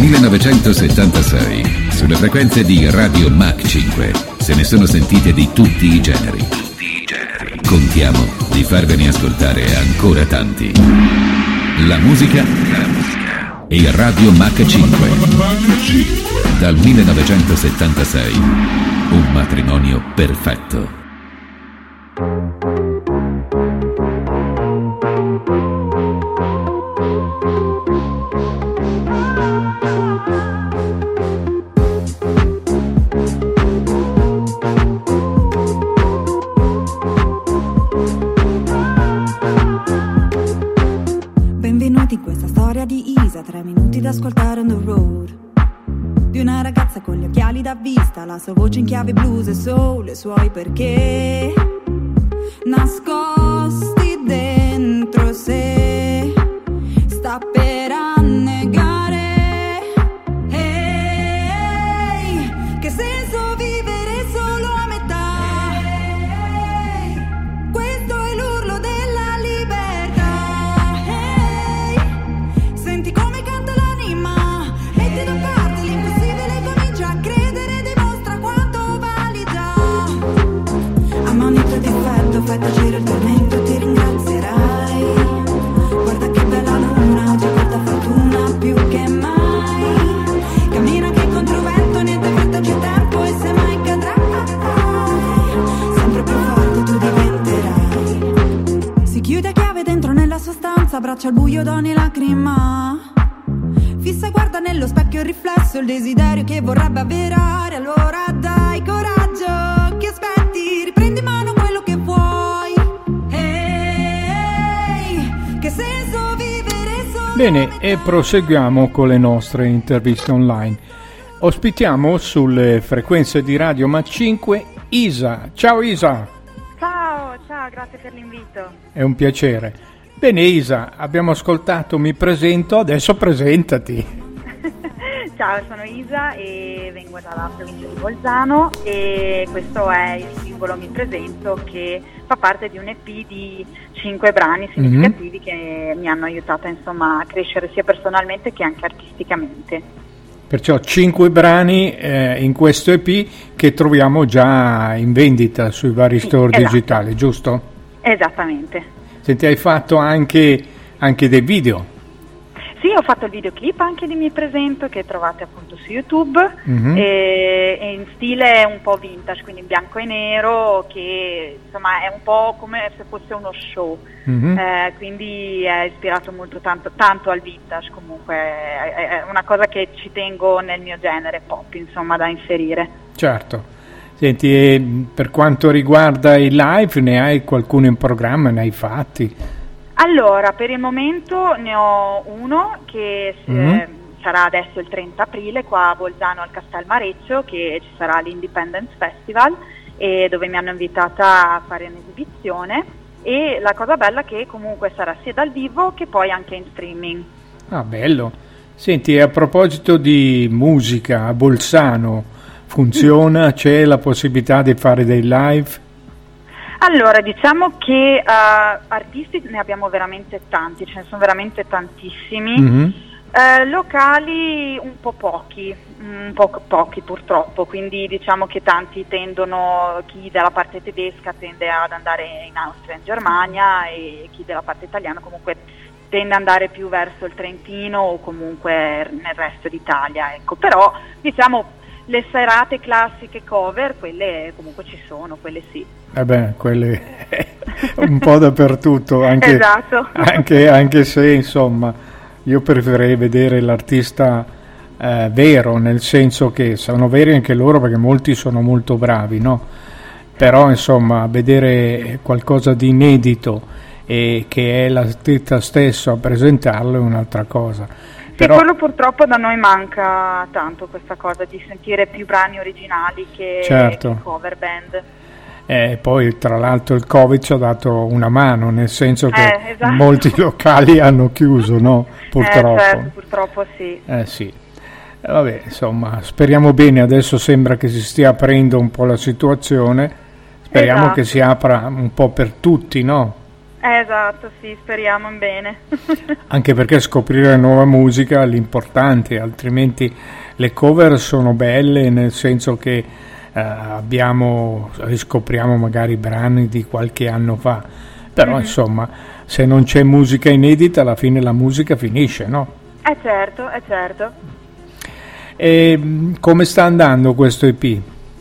1976, sulle frequenze di Radio Mach 5, se ne sono sentite di tutti i generi. Contiamo di farvene ascoltare ancora tanti. La musica e Radio Mach 5. Dal 1976, un matrimonio perfetto. Benvenuti in questa storia di Isa, 3 minuti da ascoltare on the road. Di una ragazza con gli occhiali da vista, la sua voce in chiave blues e soul, i suoi perché nascosti dentro sé, sta per annegare. Ehi, che senso vivere solo a metà? Questo è l'urlo della libertà. Senti come canta l'anima e ti da parte l'impossibile, comincia a credere, dimostra quanto valida. A manito di difetto fai tacere il tormento e ti ringrazierai. Guarda che bella luna, oggi porta fortuna più che mai. Cammina che contro vento, niente fretta c'è tempo, e se mai cadrai sempre più forte tu diventerai. Si chiude a chiave dentro nella sua stanza, abbraccia al buio da ogni lacrima. Fissa e guarda nello specchio il riflesso, il desiderio che vorrebbe avverare. Allora dai coraggio, che aspetti, riprendi in mano quello che vuoi. Ehi, che senso vivere solo. Bene, e proseguiamo con le nostre interviste online. Ospitiamo sulle frequenze di Radio Mach 5 Isa. Ciao Isa. Ciao, grazie per l'invito. È un piacere. Bene Isa, abbiamo ascoltato Mi presento, adesso presentati. Ciao, sono Isa e vengo dalla provincia di Bolzano e questo è il singolo Mi presento, che fa parte di un EP di 5 brani significativi che mi hanno aiutato insomma a crescere sia personalmente che anche artisticamente. Perciò 5 brani in questo EP che troviamo già in vendita sui vari store digitali, giusto? Esattamente. Senti, hai fatto anche dei video? Sì, ho fatto il videoclip anche di Mi presento, che trovate appunto su YouTube, e in stile un po' vintage, quindi in bianco e nero, che insomma è un po' come se fosse uno show, quindi è ispirato molto tanto al vintage. Comunque è una cosa che ci tengo nel mio genere pop, insomma, da inserire. Certo. Senti, e per quanto riguarda i live, ne hai qualcuno in programma, ne hai fatti? Allora, per il momento ne ho uno che sarà adesso il 30 aprile qua a Bolzano al Castel Mareccio, che ci sarà l'Independence Festival, e dove mi hanno invitata a fare un'esibizione, e la cosa bella è che comunque sarà sia dal vivo che poi anche in streaming. Ah, bello. Senti, a proposito di musica, a Bolzano funziona? C'è la possibilità di fare dei live? Allora, diciamo che artisti ne abbiamo veramente tanti, ce ne sono veramente tantissimi. Locali un po' pochi purtroppo, quindi diciamo che tanti tendono, chi della parte tedesca tende ad andare in Austria e in Germania, e chi della parte italiana comunque tende ad andare più verso il Trentino o comunque nel resto d'Italia, ecco. Però diciamo le serate classiche cover, quelle comunque ci sono, quelle sì. Quelle un po' dappertutto, anche, esatto. anche se insomma io preferirei vedere l'artista vero, nel senso che sono veri anche loro, perché molti sono molto bravi, no? Però insomma vedere qualcosa di inedito e che è l'artista stesso a presentarlo è un'altra cosa. Però... quello purtroppo da noi manca tanto, questa cosa di sentire più brani originali che cover band. Poi tra l'altro il Covid ci ha dato una mano, nel senso che molti locali hanno chiuso, no? Purtroppo. Certo, purtroppo sì. Sì. Vabbè, insomma, speriamo bene, adesso sembra che si stia aprendo un po' la situazione, speriamo che si apra un po' per tutti, no? Esatto, sì, speriamo in bene. Anche perché scoprire nuova musica è l'importante, altrimenti le cover sono belle nel senso che riscopriamo magari brani di qualche anno fa, però insomma se non c'è musica inedita alla fine la musica finisce, no? Certo, certo. E come sta andando questo EP?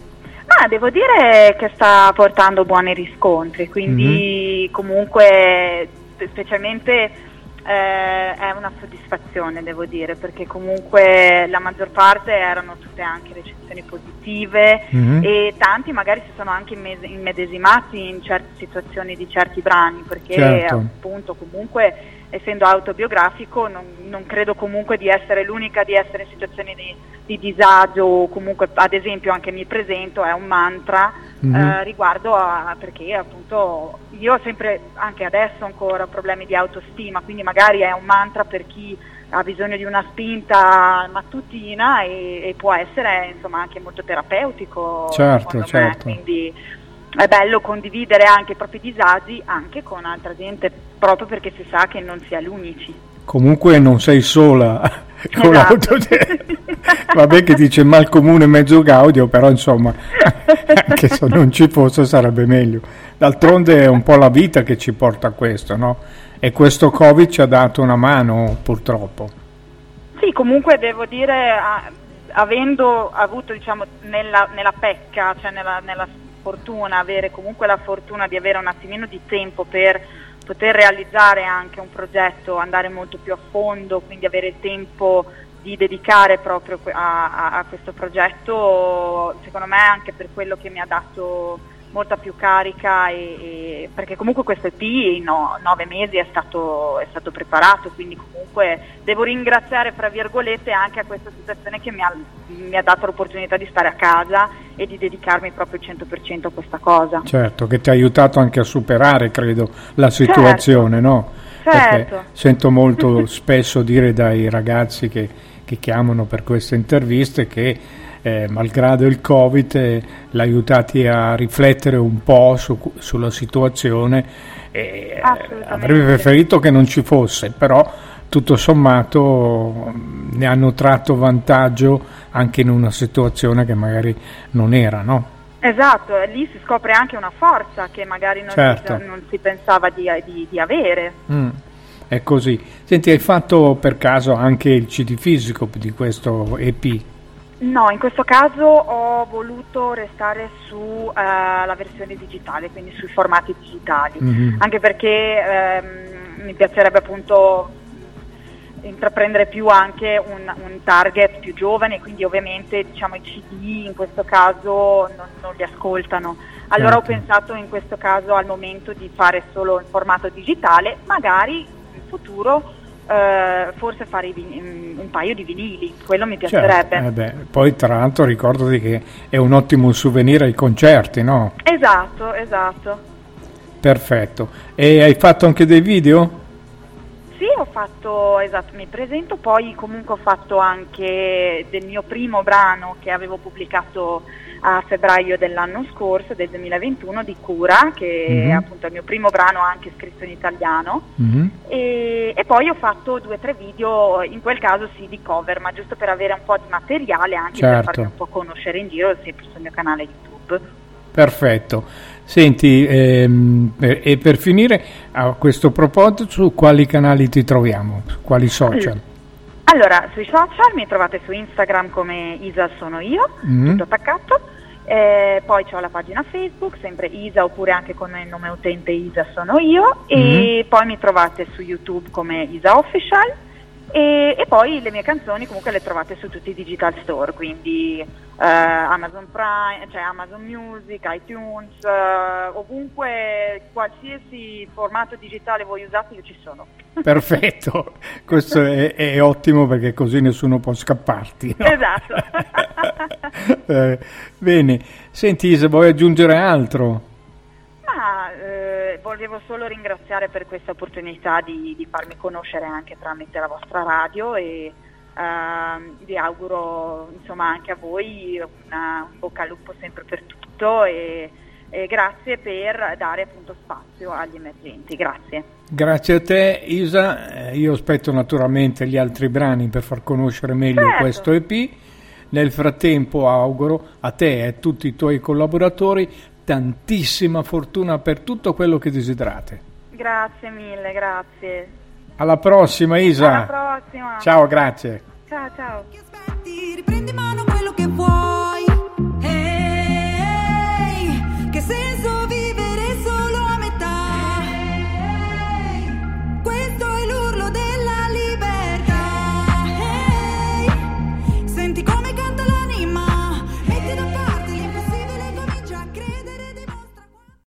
Devo dire che sta portando buoni riscontri, quindi comunque specialmente è una soddisfazione, devo dire, perché comunque la maggior parte erano tutte anche recensioni positive e tanti magari si sono anche immedesimati in certe situazioni di certi brani, perché appunto comunque essendo autobiografico non credo comunque di essere l'unica di essere in situazioni di disagio, o comunque ad esempio anche Mi presento è un mantra riguardo perché appunto io ho sempre, anche adesso ancora, problemi di autostima, quindi magari è un mantra per chi ha bisogno di una spinta mattutina e può essere insomma anche molto terapeutico, certo. me. Quindi è bello condividere anche i propri disagi anche con altra gente, proprio perché si sa che non si è gli unici. Comunque non sei sola con Esatto. Vabbè che dice mal comune mezzo gaudio, però insomma anche se non ci fosse sarebbe meglio. D'altronde è un po' la vita che ci porta a questo, no? E questo Covid ci ha dato una mano purtroppo. Sì, comunque devo dire, avendo avuto diciamo nella pecca, cioè nella fortuna, avere comunque la fortuna di avere un attimino di tempo per poter realizzare anche un progetto, andare molto più a fondo, quindi avere tempo di dedicare proprio a questo progetto, secondo me anche per quello che mi ha dato molta più carica e perché comunque questo EP in 9 mesi è stato preparato, quindi comunque devo ringraziare fra virgolette anche a questa situazione che mi ha dato l'opportunità di stare a casa e di dedicarmi proprio il 100% a questa cosa. Certo, che ti ha aiutato anche a superare, credo, la situazione, certo. no? Certo. Perché sento molto spesso dire dai ragazzi che chiamano per queste interviste che malgrado il Covid l'ha aiutati a riflettere un po' sulla situazione e avrebbe preferito che non ci fosse, però tutto sommato ne hanno tratto vantaggio anche in una situazione che magari non era, no? Esatto, lì si scopre anche una forza che magari non si pensava di avere. È così. Senti, hai fatto per caso anche il CD fisico di questo EP? No, in questo caso ho voluto restare su la versione digitale, quindi sui formati digitali, anche perché mi piacerebbe appunto intraprendere più anche un target più giovane, quindi ovviamente diciamo i CD in questo caso non li ascoltano. Allora ho pensato in questo caso al momento di fare solo in formato digitale, magari in futuro forse fare un paio di vinili, quello mi piacerebbe. Certo, poi tra l'altro ricordati che è un ottimo souvenir ai concerti, no? Esatto. Perfetto. E hai fatto anche dei video? Sì, ho fatto, esatto, Mi presento, poi comunque ho fatto anche del mio primo brano che avevo pubblicato a febbraio dell'anno scorso, del 2021, di Cura, che è appunto il mio primo brano anche scritto in italiano, e poi ho fatto 2 o 3 video, in quel caso sì di cover, ma giusto per avere un po' di materiale anche per farmi un po' conoscere in giro, sempre sul mio canale YouTube. Perfetto. Senti, e per finire, a questo proposito, su quali canali ti troviamo? Quali social? Allora, sui social mi trovate su Instagram come Isa sono io, tutto attaccato, poi c'ho la pagina Facebook, sempre Isa, oppure anche con il nome utente Isa sono io, e poi mi trovate su YouTube come Isa Official, e poi le mie canzoni comunque le trovate su tutti i digital store, quindi Amazon Prime, cioè Amazon Music, iTunes, ovunque, qualsiasi formato digitale voi usate io ci sono. Perfetto, questo è ottimo perché così nessuno può scapparti, no? Esatto. Bene, senti Isa, vuoi aggiungere altro? Volevo solo ringraziare per questa opportunità di farmi conoscere anche tramite la vostra radio e vi auguro insomma anche a voi un bocca al lupo sempre per tutto e grazie per dare appunto spazio agli emergenti, grazie. Grazie a te Isa, io aspetto naturalmente gli altri brani per far conoscere meglio questo EP. Nel frattempo auguro a te e a tutti i tuoi collaboratori tantissima fortuna per tutto quello che desiderate. Grazie mille, grazie. Alla prossima Isa. Alla prossima. Ciao, grazie. Ciao, ciao. Riprendi mano.